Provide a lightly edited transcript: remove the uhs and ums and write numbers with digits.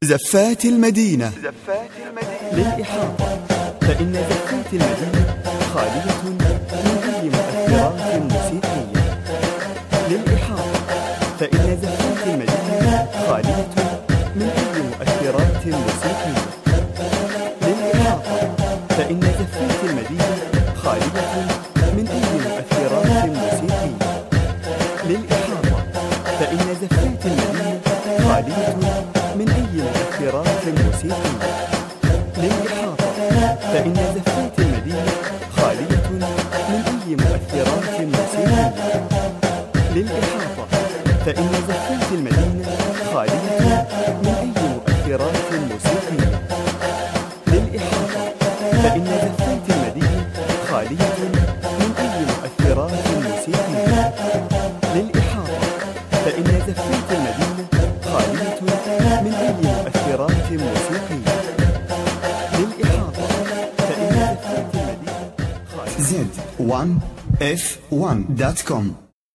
زفات المدينة للإحاطة، فإن زفات المدينة خالية من أي مؤثرات موسيقية. للإحاطة، فإن زفات المدينة خالية من أي مؤثرات موسيقية. للإحاطة، فإن زفات المدينة خالية من أي مؤثرات موسيقية. للإحاطة، فإن زفات المدينة خالية من أي مؤثرات موسيقية. للإحاطة، فإن زفات المدينة خالية من أي مؤثرات موسيقية. للإحاطة، فإن زفات المدينة خالية من أي مؤثرات موسيقية. للإحاطة، فإن زفات المدينة خالية من أي مؤثرات موسيقية. للإحاطة، فإن زفات المدينة خالية من أي مؤثرات موسيقية. للإحاطة، فإن زفات المدينة خالية. Z1F1.com